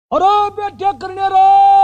अरे बेटे करने रो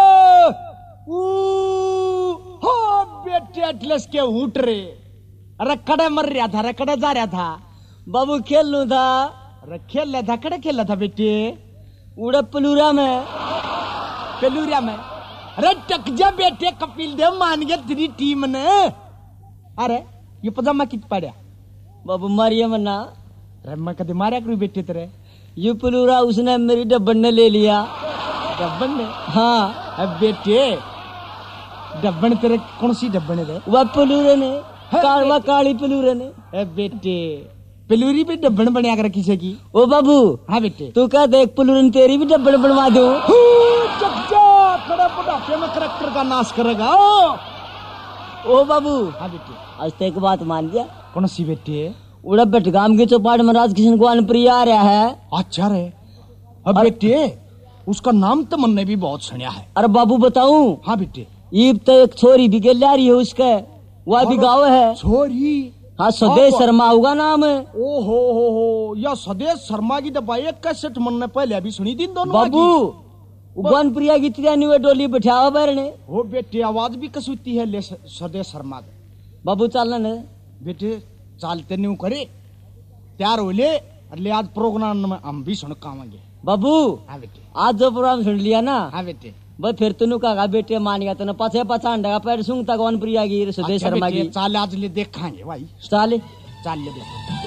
हो बेटे अटलस के उठ रे। अरे कड़े मर रहा था, अरे कड़े जा रहा था। बाबू खेल लू था। अरे खेल रहा था, कड़े खेल रहा था बेटे। उड़ा पलूरा में। पेलूरिया में। अरे टक जा बेटे, कपिल देव मान गया तेरी टीम ने। अरे ये पजामा कित पड़ा बाबू मारिया मना। अरे मैं कदे मारा करूं बेटे तेरे। ये पलूरा उसने मेरी डब्बन ने ले लिया। डब्बन ने? हाँ। अब बेटे डब्बन तेरे कौन सी डब्बन है? वह पलूरे ने, कालवा काली पलूरे ने। ए बेटे पेलूरी भी डब्बन बना कर किसे की? ओ बाबू। हाँ बेटे। तू क्या देख पलूरन तेरी भी डब्बन बनवा दो। खड़ा बुढ़ापे में करैक्टर का नाश करेगा। ओ बाबू। हाँ बेटे। आज तो एक बात मान गया। कौन सी बेटे? उड़ा बेटगाम के चौपाट में राज किशन को अनप्रिया आ रहा है। अच्छा रे। अब बेटे उसका नाम तो मन ने भी बहुत सुना है। अरे बाबू बताऊं? हाँ बेटे। ईब तो एक छोरी भी ला रही है उसका, वह भी गाँव है। छोरी? हाँ स्वदेश शर्मा होगा नाम है। ओ हो या स्वदेश शर्मा की दबाई एक कैसेट मन ने पहले अभी सुनी थी दोनों। बाबू प्रिया की तिरंगी डोली बैठावा बैरने। वो बेटे आवाज भी कसूती है ले स्वदेश शर्मा। बाबू चलन बेटे चालते नहीं करे, तैयार हो ले आज प्रोग्राम में हम भी सुन कावेंगे। बाबू। हाँ बेटे। आज जो प्रोग्राम सुन लिया ना। हाँ बेटे। बस फिर तुनु कहा बेटे मान गया तेने पाछे पचान पैर सुंग तक वन प्रिया की स्वदेश शर्मा की चाल आज ले देखाएंगे भाई। चाले चाल ले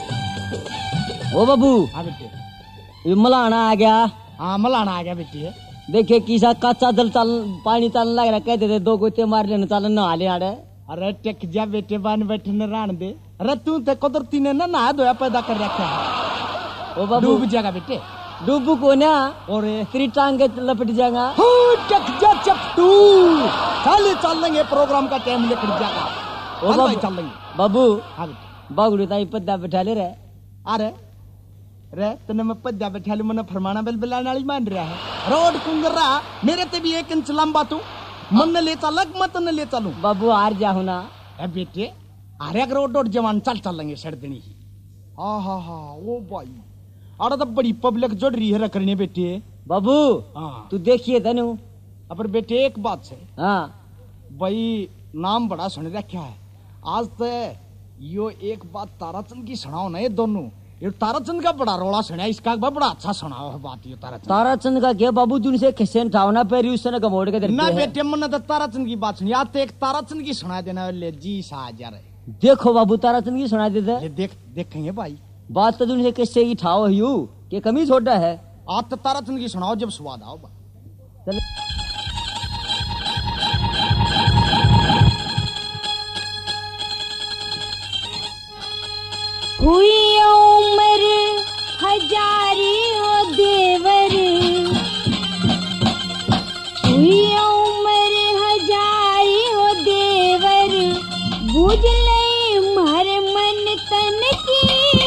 ओ बाबू। हाँ बेटे। मलाना आ गया। हाँ मलाना आ गया बेटे। देखिए किसा कच्चा जल चल पानी चलने लग रहा, कहते थे दो कुत्ते मार लेने चल नहा ले आड़े। अरे टेक जा बेटे बान बैठे न रान दे। अरे तू तो कुदरती ने ना नहा धोया पैदा कर रखा है। ओ बाबू डूब जाएगा बेटे। डूबू को ना और तेरी टांग लपट जाएगा। टेक जा चपटू चल लेंगे प्रोग्राम का टाइम लेकर जाएगा। ओ बाबू चल लेंगे बाबू। हाँ बेटे। बागुड़ी ताई पद्दा बैठा ले रहे। अरे रे तने मैं पद्दा बैठा ले मने फरमाना बेल बेलाने वाली मान रहा है। रोड कुंगरा मेरे ते भी 1 इंच लंबा तू मन ने ले चलक मत न ले चलूं। बाबू हार जाहू ना। ए बेटे अरे रोड जवान चल लेंगे सड़दनी ही। हाँ हाँ हाँ ओ भाई। अरे तो बड़ी पब्लिक जुड़ रही है रखने बेटे। बाबू हाँ तू देखिए तनु। अब बेटे एक बात से हाँ भाई नाम बड़ा सुन रखा है आज तो यो एक बात ताराचंद की सुनाओ ना। ये दोनों ये ताराचंद का बड़ा रोला सुना, इसका बड़ा अच्छा सुनाओ है बात। ये ताराचंद का क्या बाबू तुम से खिस्से ठावना पैरी उसने कमोड़ के ना बेटे मन तो ताराचंद की बात सुनी। आज तो एक ताराचंद की सुना देना ले जी सा जा रहे। देखो बाबू ताराचंद की सुना देते। देखेंगे भाई। बात तो तुमसे किससे की ठाओ है यू के कमी छोटा है। आज तो ताराचंद की सुनाओ जब स्वाद आओ। चल हुई उम्र हजारी ओ देवर, हुई उम्र हजारी ओ देवर, बुझ ले मार मन तन की।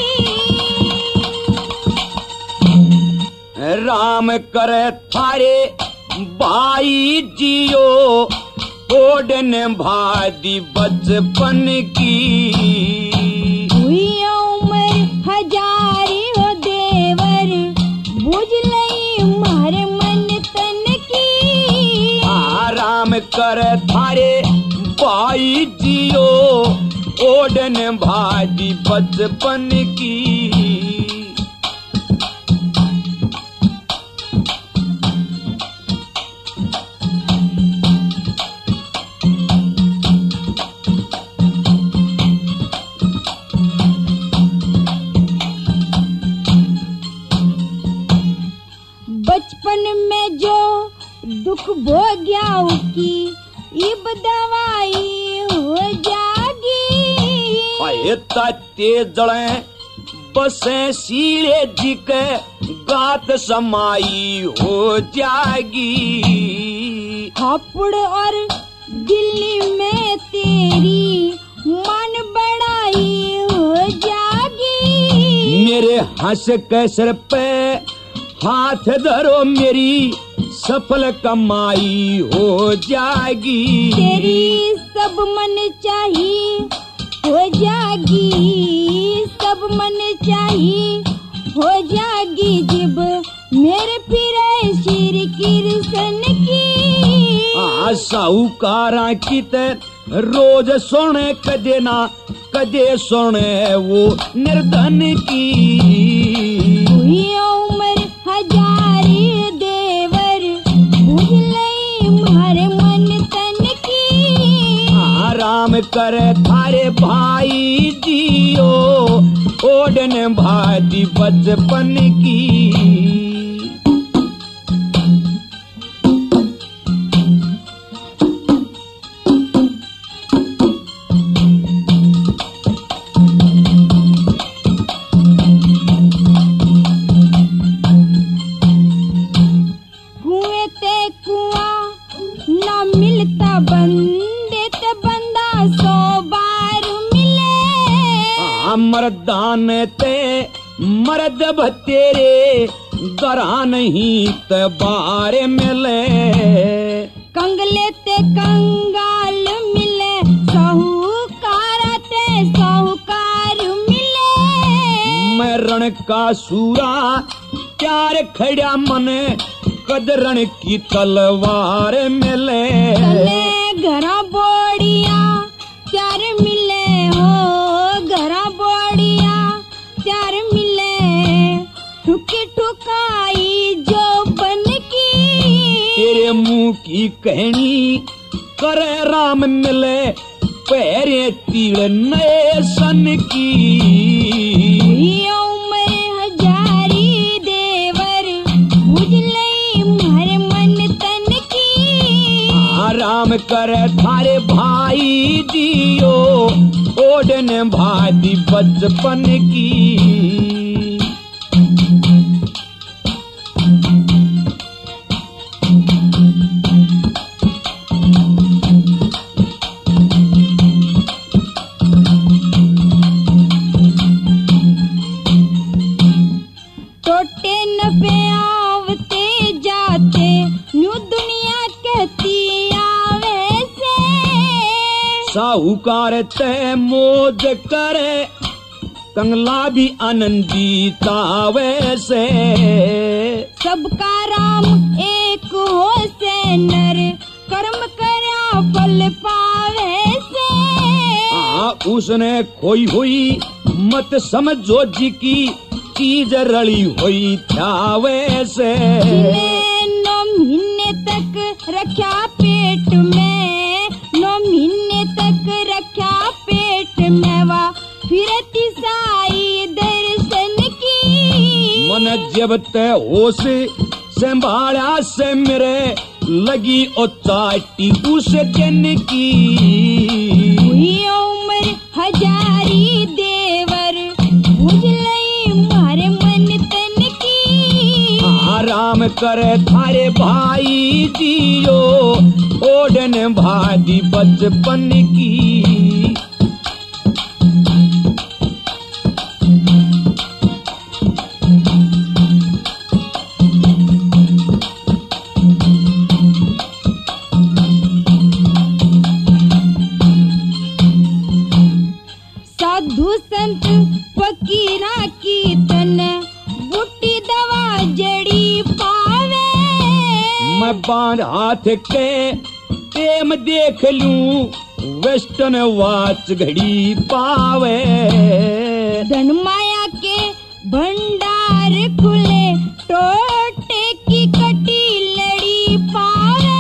राम करे थारे भाई जियो ओडन भादी बचपन की। हुई उम्र हजारी हो देवर, बुझ ले मार मन तन की। आराम कर थारे भाई जियो ओडन भादी बचपन की। बचपन में जो दुख भोग्या की इब दवाई हो जागी। आए ते जड़े बसे सीरे जी के गात समाई हो जागी। हापुड़ और दिल्ली में तेरी मन बड़ाई हो जागी। मेरे हंस के सिर पे हाथ धरो मेरी सफल कमाई हो जाएगी। तेरी सब मन चाहिए हो जाएगी, सब मन चाहिए हो जाएगी। जब मेरे फिर सिर की साहूकारा की ते रोज सोने कदे ना कदे सोने वो निर्धन की। हुई उम्र हजारी देवर बुझ लई मारे मन तन की। आराम करे थारे भाई जियो ओढ़न भाती बचपन की। कुएं ते कुआं न मिलता बंदे ते बंदा 100 बार मिले। मर्दान ते मर्द भतेरे गरा नहीं ते बारे मिले। कंगले ते कंगाल मिले साहूकारा ते साहूकार मिले। मैं रण का सूरा प्यार खड़ा मन कदरण की तलवार मिले। चले घरा बोड़िया चार मिले हो घरा बोड़िया चार मिले। ठुकी ठुकाई जो बन की। तेरे मुंह की कहनी करे राम मिले पैरे तीर नए सन की। हुई उम्र हजारी देवर बुझ लई मारे मन तन की। आराम करे थारे भाई जियो ओढ़न भाती बचपन की। टोटे नफे आवते जाते न्यू दुनिया कहती आवे से। साहूकार ते मौज करे कंगला भी आनंदित वैसे। सबका राम एक हो से नर कर्म करया फल पावे से। उसने खोई हुई मत समझो जी की चीज रली हुई था वैसे। 9 महीने तक रखा पेट में 9 महीने तक रखा पेट में वा फिरती साई दर्शन की। मन जब ते होश संभाला से मेरे लगी ओ चाटी उस दिन की। हुई उम्र हजारी देवर बुझ लई मारे मन तन की। आराम करे थारे भाई जियो ओढ़न भाती बचपन की। साधु संत फकीरा की तन बूटी दवा जड़ी पावे। मैं बांध हाथ के टेम देख लूं वेस्टर्न वाच घड़ी पावे। धन माया के भंडार खुले टोटे की कटी लड़ी पावे।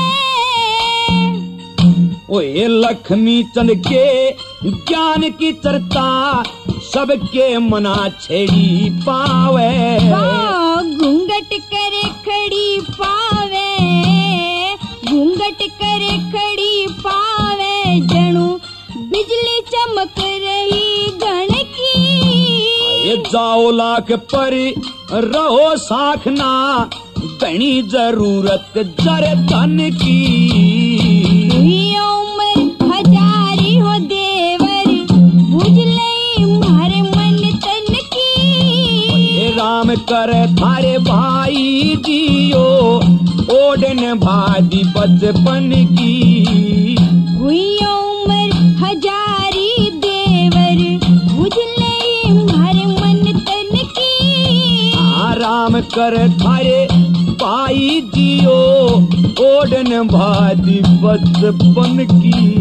ओए लक्ष्मी चंद के ज्ञान की चर्चा सबके मना छेड़ी पावे। घूंघट करे खड़ी पावे घूंघट करे खड़ी पावे। जणू बिजली चमक रही घन की। ये जाओ लाख पर रहो साखना बनी जरूरत जर धन की। हुई उम्र हजारी हो देवर बुझ लई मारे मन तन की। राम कर थारे भाई जियो ओढ़न भाती बचपन की। हुई उम्र हजारी देवर बुझ लई मारे मन तन की। आराम कर थारे भाई जियो ओढ़न भाती बचपन की